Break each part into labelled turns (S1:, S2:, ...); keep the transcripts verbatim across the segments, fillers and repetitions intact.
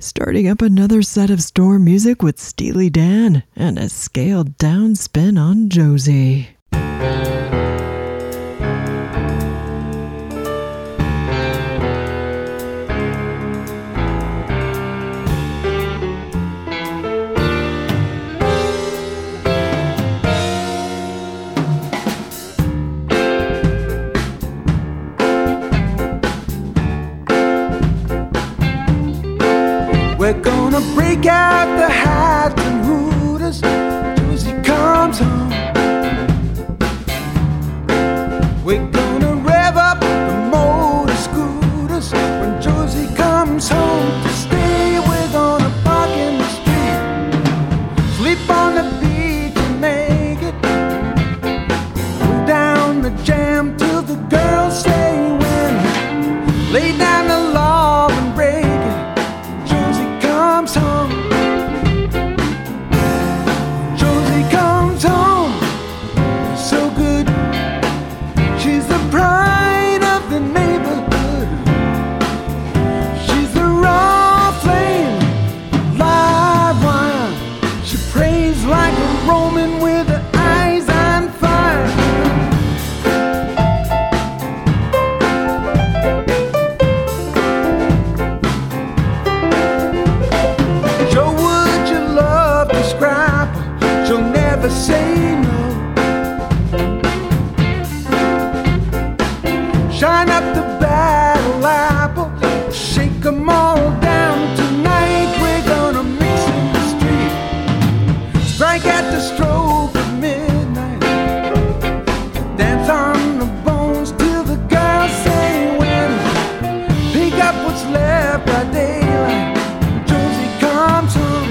S1: Starting up another set of Storm music with Steely Dan and a scaled down spin on Josie.
S2: We're gonna break out the hats and hooters. Josie comes home. We're gonna rev up the motor scooters when Josie comes home. To stay, we're gonna park in the street, sleep on the beach and make it. Go down the jam till the girls say when. Lay down the law and break it. Comes home. Josie comes home. So good. She's the pride of the neighborhood. She's the raw flame, live wine. She prays like a Roman with her eyes on fire. Say no. Shine up the battle apple, shake them all down. Tonight we're gonna mix in the street, strike at the stroke of midnight, dance on the bones till the girls say when. Pick up what's left by daylight. Josie comes home.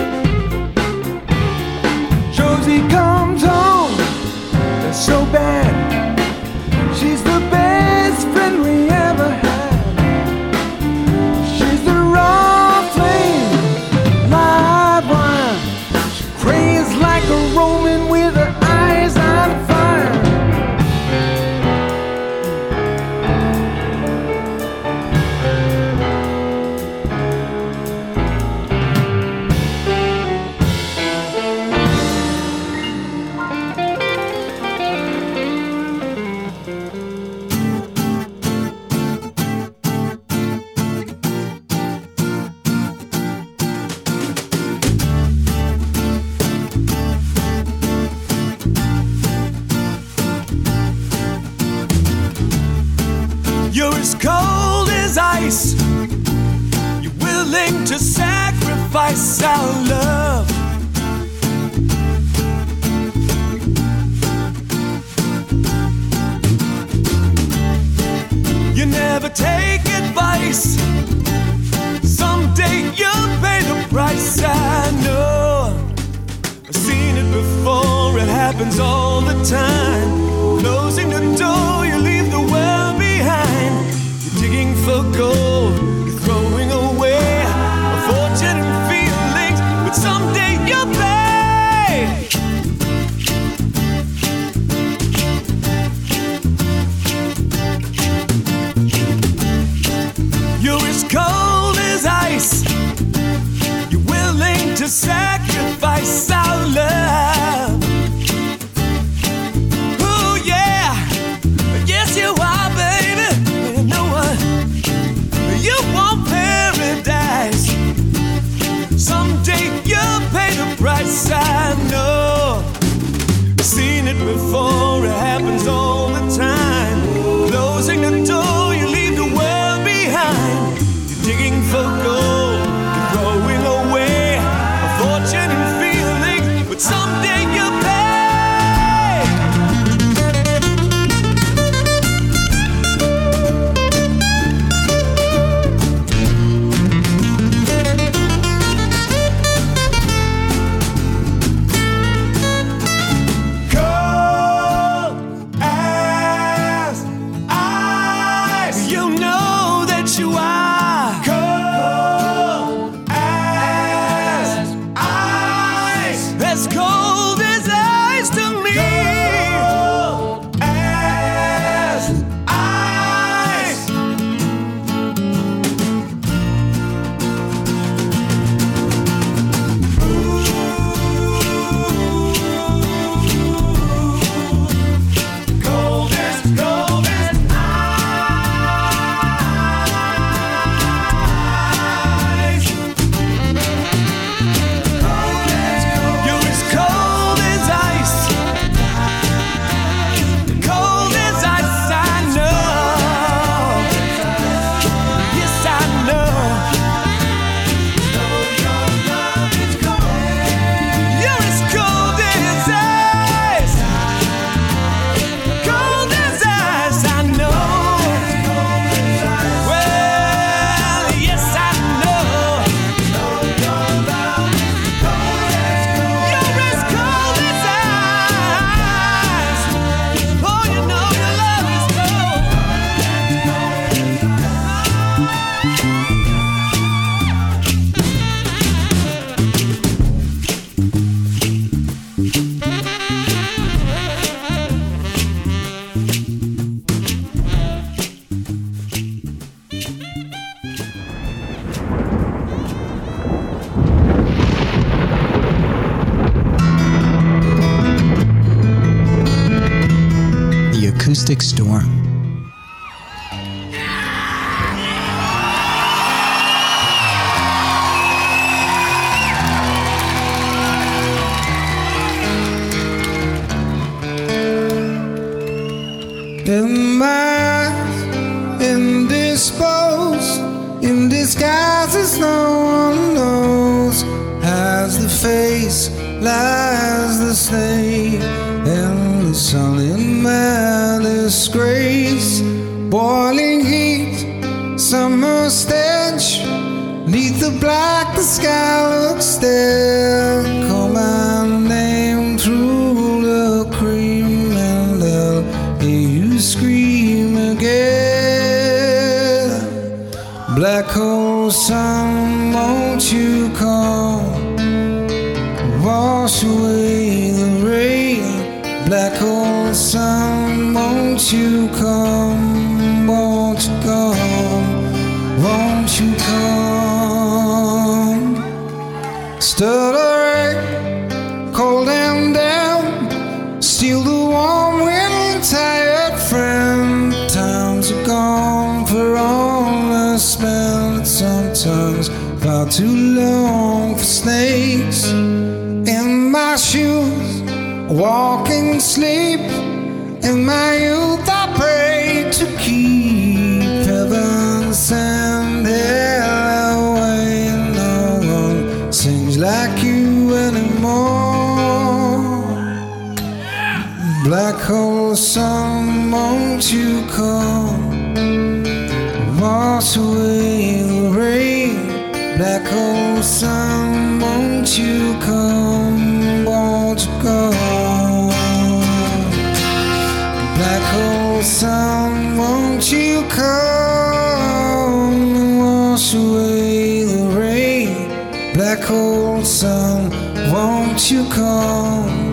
S2: Josie comes home, that's so bad. She's the best friend we ever had. She's the raw flame, live wine. She prays like a Roman with her eyes on fire.
S3: You're as cold as ice. You're willing to sacrifice our love. You never take advice. Someday you'll pay the price. I know. I've seen it before. It happens all the time. Closing the door, you leave the world behind. You're digging for gold, you're throwing away a fortune and feelings, but someday you'll pay. You're as cold as ice. You're willing to sacrifice our love. Ooh.
S4: Acoustic Storm.
S2: In my indisposed, in disguise as no one knows, as the face lies the slave, and the sun in my disgrace, boiling heat, summer stench, neath the black the sky looks there. Call my name through the cream, and they'll hear you scream again. Black hole sun, won't you come, wash away the rain. Black hole sun, won't you come, won't you come, won't you come. Stuttering, cold and damp, steal the warm wind, tired friend. Times are gone for all I spent, sometimes far too long for snakes. In my shoes, walking sleep, in my youth I pray to keep heaven send hell away. No one sings like you anymore. Black hole sun, won't you come, wash away the rain. Black hole sun, won't you come, won't you come. Black hole sun, won't you come, wash away the rain. Black hole sun, won't you come,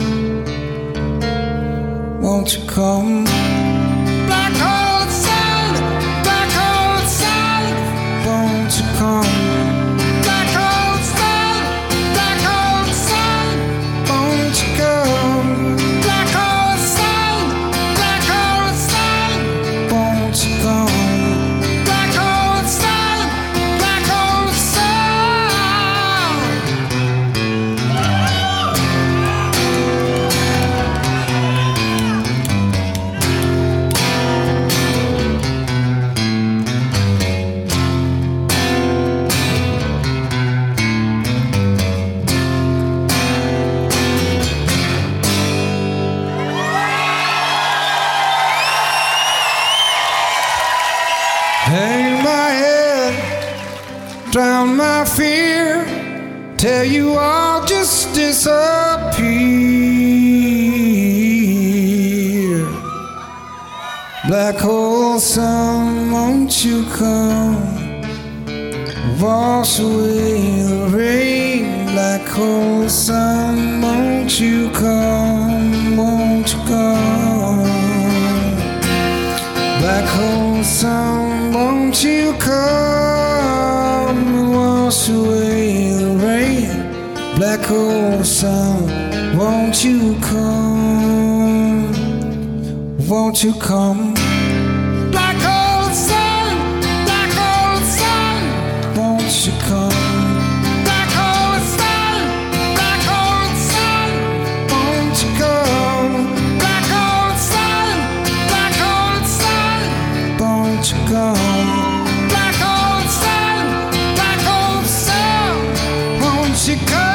S2: won't you come. Black hole sun, black hole sun, won't you come. Black hole sun, black hole sun, won't you come. Black hole sun, black hole sun, won't you come. Black hole sun, black hole hang my head, drown my fear, tell you I'll just disappear. Black hole sun, won't you come, wash away the rain. Black hole sun, won't you come, won't you come. Black hole sun, won't you come and wash away the rain. Black hole sun, won't you come, won't you come. Black hole sun, black hole sun, won't you come. Black hole sun, black hole sun, won't you come. Black hole sun, black hole sun, won't you come. Black hole sun, black hole sun, won't you come.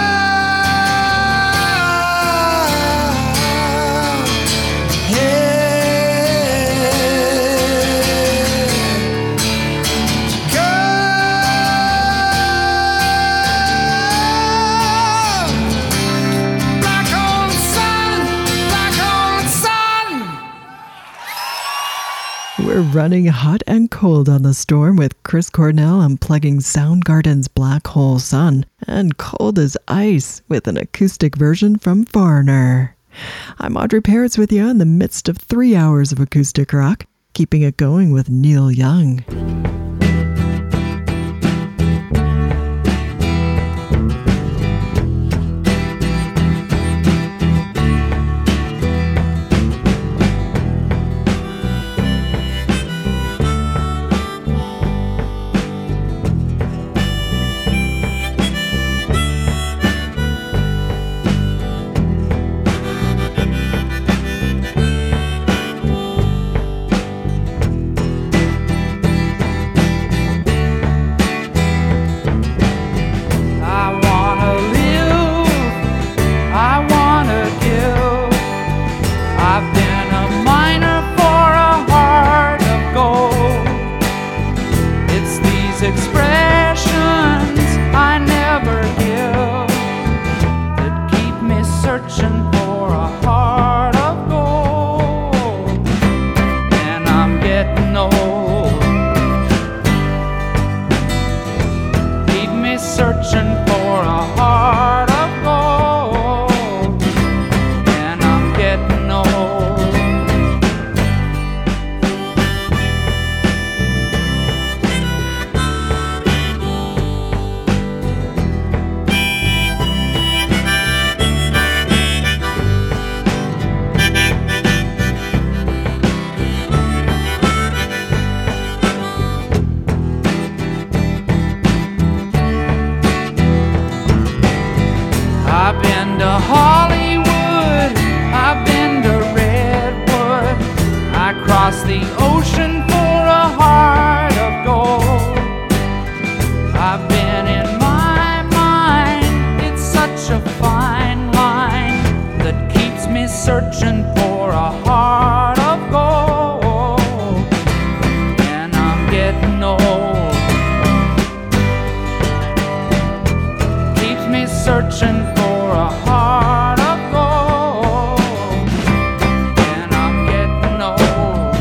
S1: We're running hot and cold on the storm with Chris Cornell unplugging Soundgarden's Black Hole Sun, and cold as ice with an acoustic version from Foreigner. I'm Audrey Parrots with you in the midst of three hours of acoustic rock, keeping it going with Neil Young.
S4: searching for a heart of gold, and I'm getting old.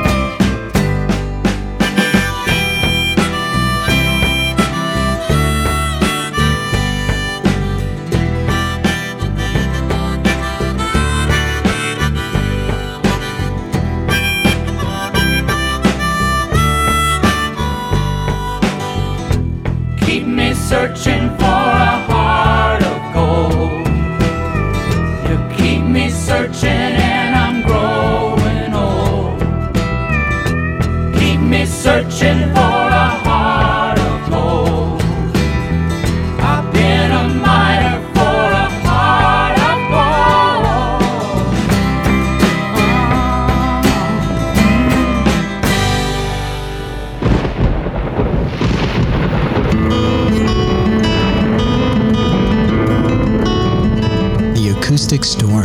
S4: Keep me searching for a heart of gold. You keep me searching and I'm growing old. Keep me searching for a heart of gold. I've been a miner for a heart of gold.
S5: The Acoustic Storm.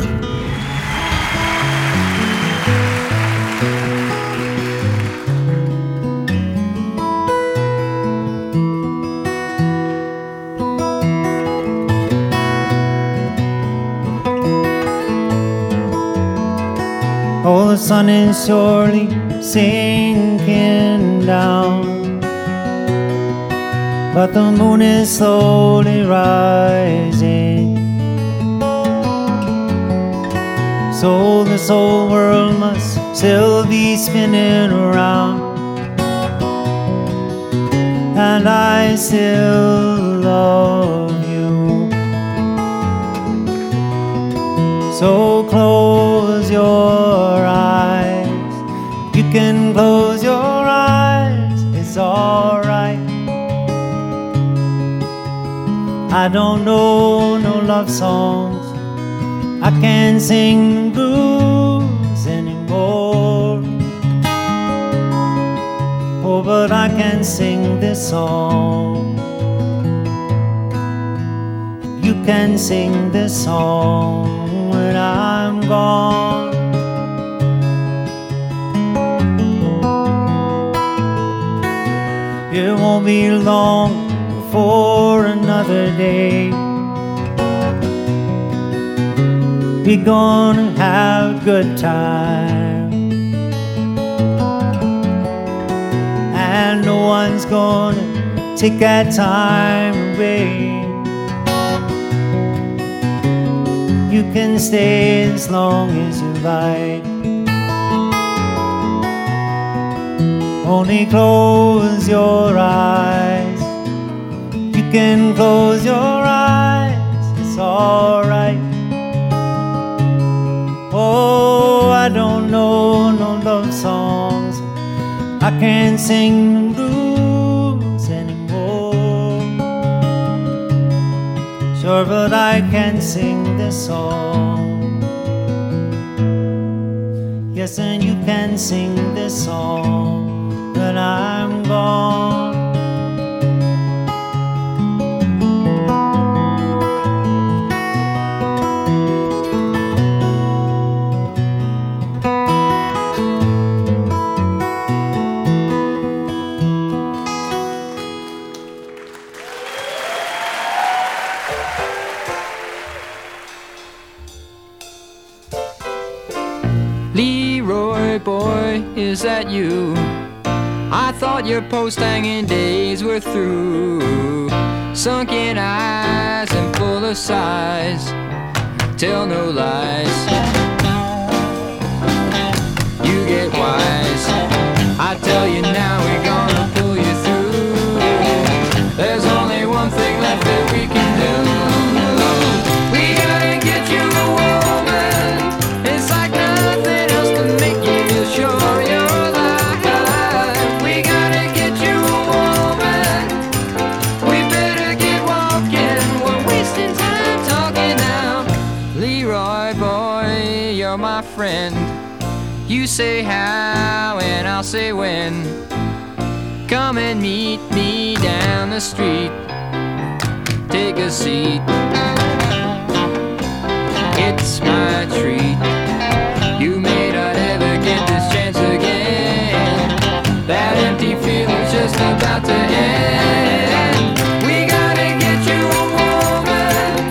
S6: Oh, the sun is surely sinking down, but the moon is slowly rising. So this whole world must still be spinning around, and I still love you. So close your eyes, you can close your eyes, it's alright. I don't know no love songs, I can't sing blues anymore. Oh, but I can sing this song. You can sing this song when I'm gone. It won't be long before another day we're gonna have a good time, and no one's gonna take that time away. You can stay as long as you like, only close your eyes. You can close your eyes, it's alright. Oh, I don't know no love songs, I can't sing blues anymore. Sure, but I can sing this song. Yes, and you can sing this song when I'm gone.
S7: Leroy boy, is that you? I thought your post-hanging days were through. Sunken eyes and full of sighs, tell no lies. You get wise, I tell you now we're gonna pull you through. There's only one thing left that we can do. We gotta get you a woman, it's like nothing else can make you sure you're alive. We gotta get you a woman, we better get walking, we're wasting time talking now. Leroy boy, you're my friend, you say how and I'll say when. Come and meet me down the street, take a seat, it's my treat. You may not ever get this chance again, that empty feeling's just about to end. We gotta get you a woman,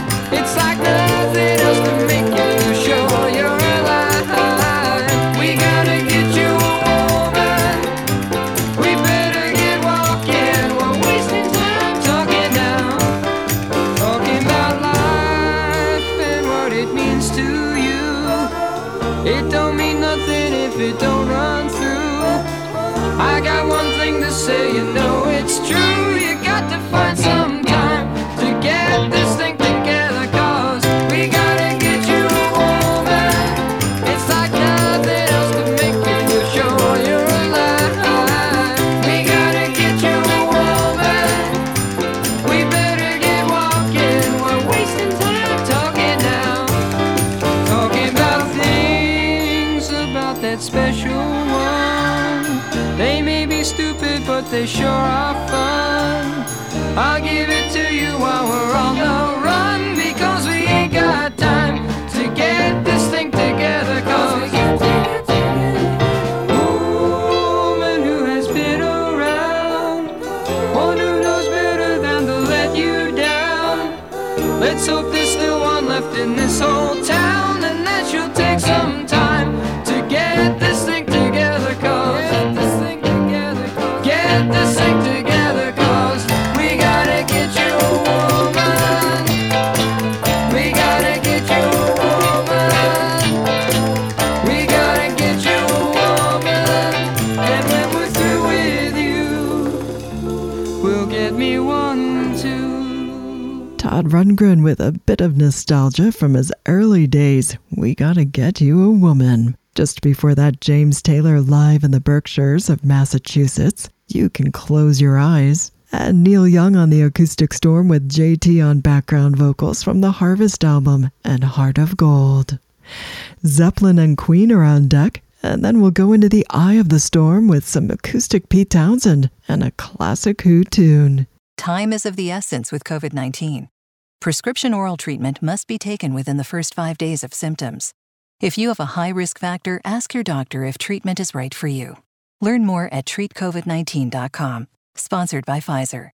S7: they sure are fun. I'll give it to you while we're on the run, because we ain't got time to get this thing together, cause woman who has been around, one who knows better than to let you down. Let's hope there's still one left in this whole town, and that she'll take some time to get this thing together, cause get this thing together, cause get this thing together, cause we gotta get you a woman. We gotta get you a woman. We gotta get you a woman. And when we're through with you, we'll get me one too.
S1: Todd Rundgren with a bit of nostalgia from his early days. We Gotta Get You a Woman. Just before that, James Taylor live in the Berkshires of Massachusetts. You Can Close Your Eyes. And Neil Young on the Acoustic Storm with J T on background vocals from the Harvest album and Heart of Gold. Zeppelin and Queen are on deck, and then we'll go into the eye of the storm with some acoustic Pete Townsend and a classic Who tune.
S8: Time is of the essence with COVID nineteen. Prescription oral treatment must be taken within the first five days of symptoms. If you have a high risk factor, ask your doctor if treatment is right for you. Learn more at treat covid nineteen dot com. Sponsored by Pfizer.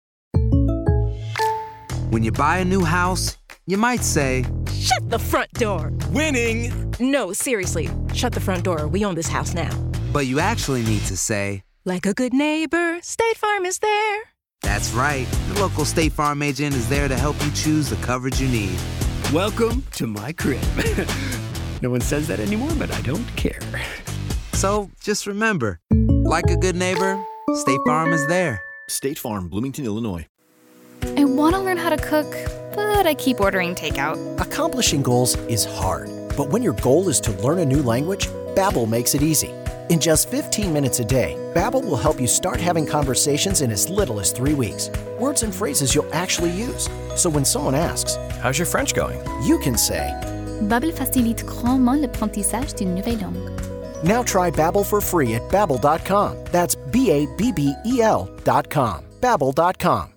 S9: When you buy a new house, you might say,
S10: "Shut the front door."
S3: Winning!
S10: No, seriously, shut the front door. We own this house now.
S9: but you actually need to say,
S10: "Like a good neighbor, State Farm is there."
S9: That's right. The local State Farm agent is there to help you choose the coverage you need.
S11: Welcome to my crib. No one says that anymore, but I don't care.
S9: So just remember, like a good neighbor, State Farm is there.
S12: State Farm, Bloomington, Illinois.
S13: I want to learn how to cook, but I keep ordering takeout.
S14: Accomplishing goals is hard, but when your goal is to learn a new language, Babbel makes it easy. In just fifteen minutes a day, Babbel will help you start having conversations in as little as three weeks. Words and phrases you'll actually use. So when someone asks,
S15: "How's your French going?"
S14: you can say,
S13: Babbel facilite grandement l'apprentissage d'une nouvelle langue.
S14: Now try Babbel for free at babbel dot com. That's B A B B E L dot com. Babbel dot com.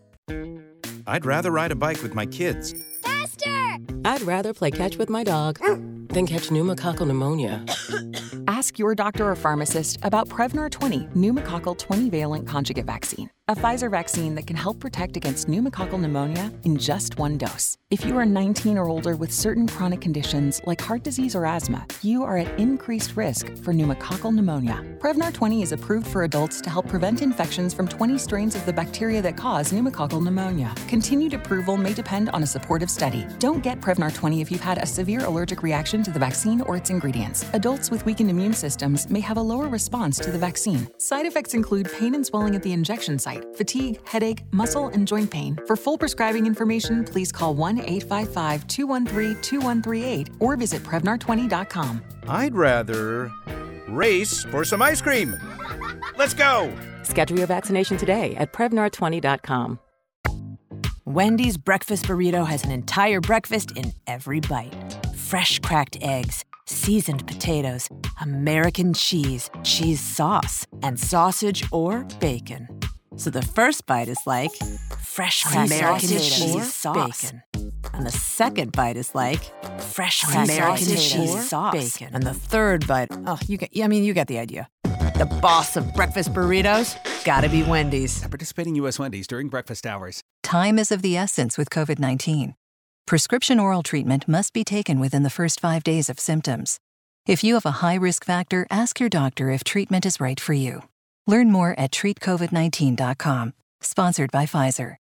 S16: I'd rather ride a bike with my kids.
S17: Faster! I'd rather play catch with my dog than catch pneumococcal pneumonia.
S18: Ask your doctor or pharmacist about Prevnar twenty pneumococcal twenty-valent conjugate vaccine, a Pfizer vaccine that can help protect against pneumococcal pneumonia in just one dose. If you are nineteen or older with certain chronic conditions like heart disease or asthma, you are at increased risk for pneumococcal pneumonia. Prevnar twenty is approved for adults to help prevent infections from twenty strains of the bacteria that cause pneumococcal pneumonia. Continued approval may depend on a supportive study. Don't get Prevnar twenty if you've had a severe allergic reaction to the vaccine or its ingredients. Adults with weakened immune systems may have a lower response to the vaccine. Side effects include pain and swelling at the injection site, fatigue, headache, muscle, and joint pain. For full prescribing information, please call one eight five five, two one three, two one three eight or visit Prevnar twenty dot com.
S16: I'd rather race for some ice cream. Let's go!
S17: Schedule your vaccination today at Prevnar twenty dot com.
S19: Wendy's breakfast burrito has an entire breakfast in every bite. Fresh cracked eggs, seasoned potatoes, American cheese, cheese sauce, and sausage or bacon. So the first bite is like fresh cracked American cheese sauce. Bacon. And the second bite is like fresh American cheese sauce. Bacon. And the third bite, oh, you get, I mean, you get the idea. The boss of breakfast burritos, gotta be Wendy's.
S20: At participating U S Wendy's during breakfast hours.
S8: Time is of the essence with COVID nineteen. Prescription oral treatment must be taken within the first five days of symptoms. If you have a high risk factor, ask your doctor if treatment is right for you. Learn more at treat covid nineteen dot com. Sponsored by Pfizer.